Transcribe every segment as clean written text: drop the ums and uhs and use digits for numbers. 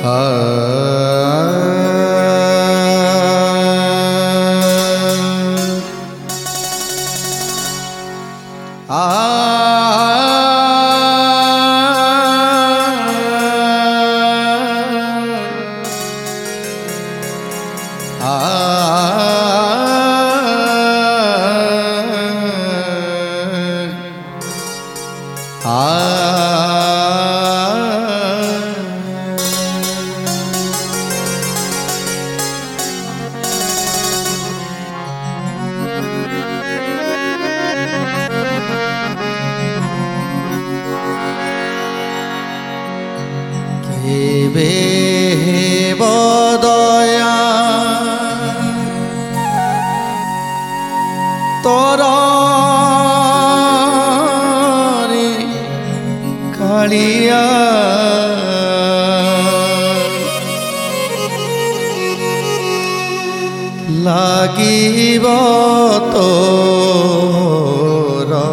बदया तोरा रे कालिया लागिब तोरा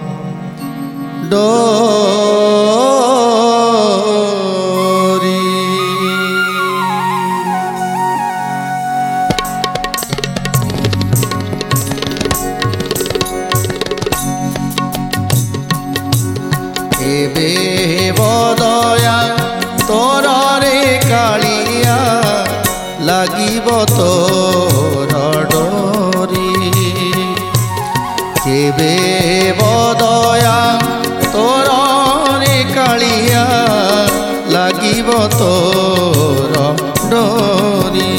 बदया तोरा रे कालिया लागिब तोर डोरी केबे बदया तोरा रे कालिया लागिब तोर डोरी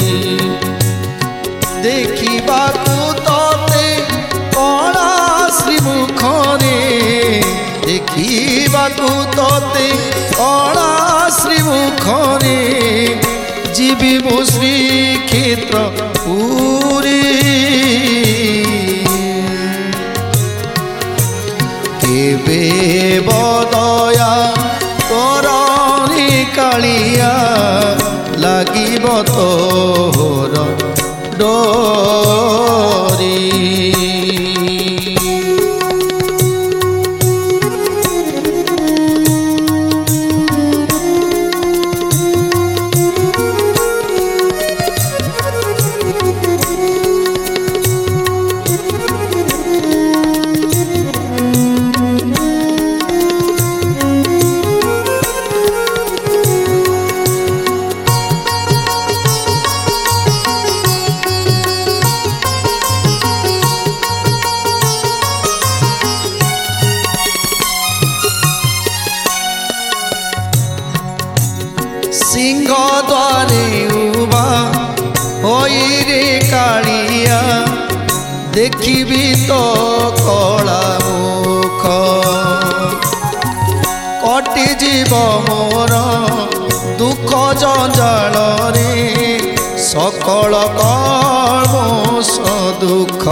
देखिबाकू तोते कला श्रीमुखरे देखिबाकू तोते कला श्रीमुखरे जीवी मो श्रीक्षेत्र पुरी केबे बदया तोरा रे कालिया लागिब तोर डोरी सिंह द्वारे उबा होई रे कालिया देखिबी तो कला मुख कटि जीव मोर दुख जंजाल रे सकल कल्मष दुख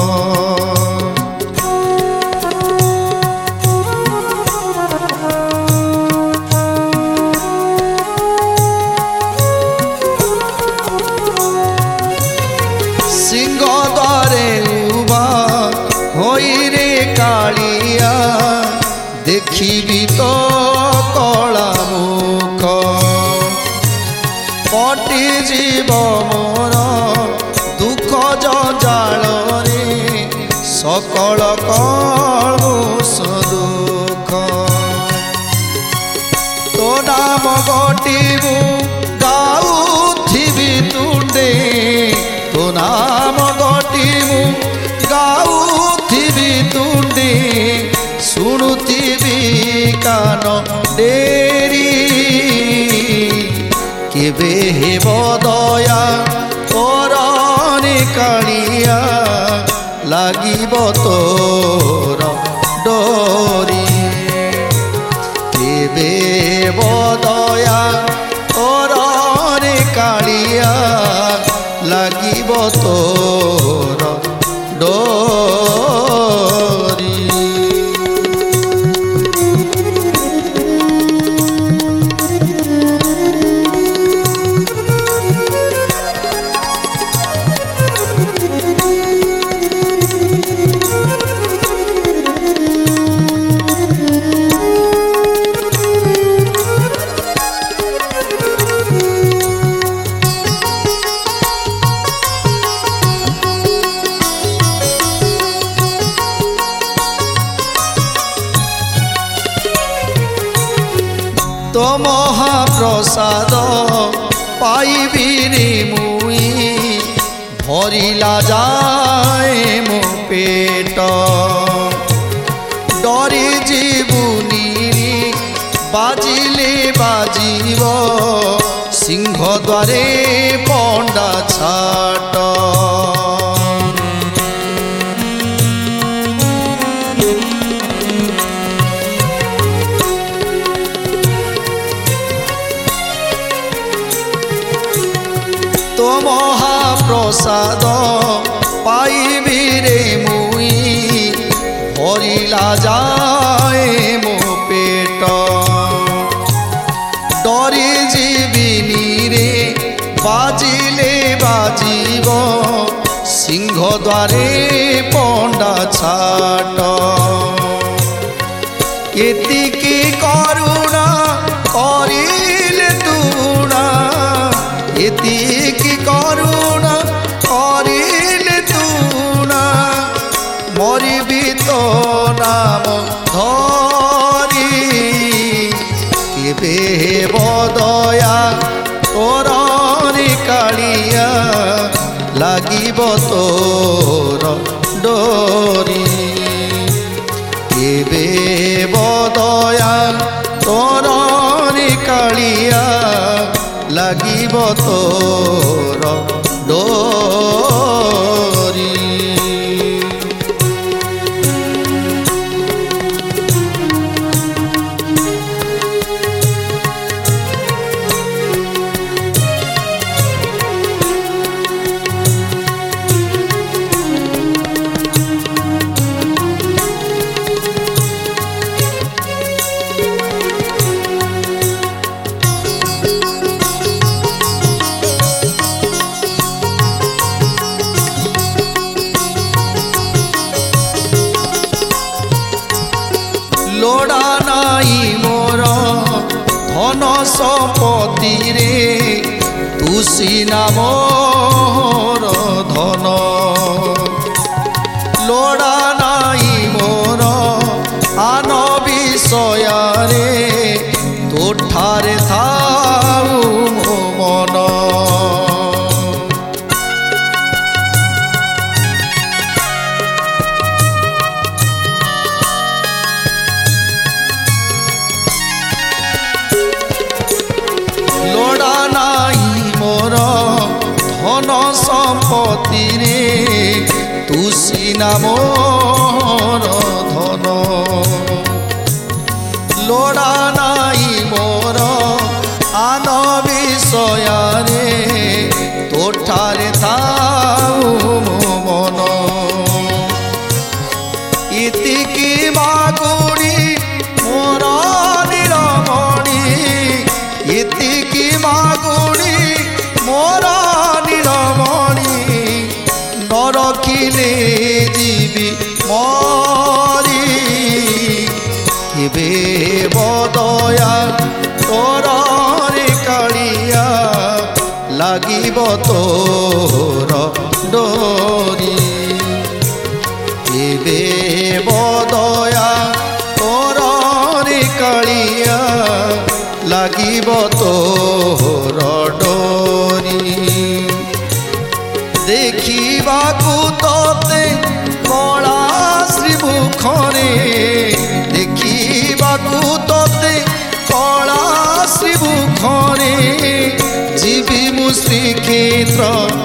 सिंह द्वारे उबा होई रे कालिया देखिबी तो कला मुख कटि जीव मोर दुख जंजाल रे सकल कल्मष दुख तो नाम गटिबु गाउथिबी तुंडे तो नाम गटिबु गाउथिबी तुंडे शुणुथिबी कान डेरी केबे बदया तोरा रे कालिया लागिब तोर डोरी केबे बदया तोरा रे कालिया लागिब तोर डोरी तो महाप्रसाद पाइबी रे मुई भरिला जाए मो पेट डरी जीवुनी बाजिले बाजीव सिंह द्वारे पंडा छाट तो महाप्रसाद पाइबी रे मुई भरिला जाए मो पेट डरी जीविनी रे बाजिले बाजीव सिंह द्वारे पंडा छाट एतिकी करुणा करिले तुणा एतिकी करुणा करिले तुणा मरिबी तो नाम धरी केबे बदया तोर कालिया लागिब तोर डोरी केबे बदया तोर कालिया लागिब तोर डोरी लोड़ा नाई मोर धन सम्पत्ति रे तू सीना मोर धन लोड़ा नाई मोर आन विषय रे तो ठारे थाऊ मो मन धन सम्पत्ति रे तू सीना मोर धन लोड़ा नाई मोर आन विषय रे तो ठारे थाऊ मो मन इतिकी मागुड़ी मोर नीलमणि इतिकी मागुड़ी मोर नरकिले जीवी मरी केबे बदया तोर कालिया लागिब तोर डोरी केबे बदया तोर कालिया लागिब तोर डोरी देखिबाकू तोते कला श्रीमुखरे देखिबाकू तोते कला श्रीमुखरे जीवी मु श्रीक्षेत्र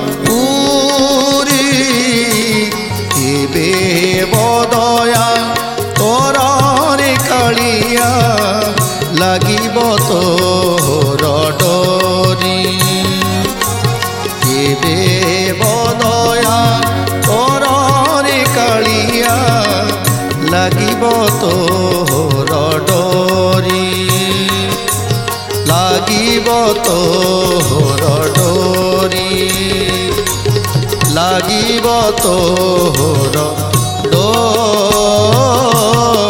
पुरी केबे बदया तोर कालिया लागिब तोर डोरी केबे बदया तोर कालिया लागिब तोर डोरी लागिब तोर डोरी लागिब तोर डोरी।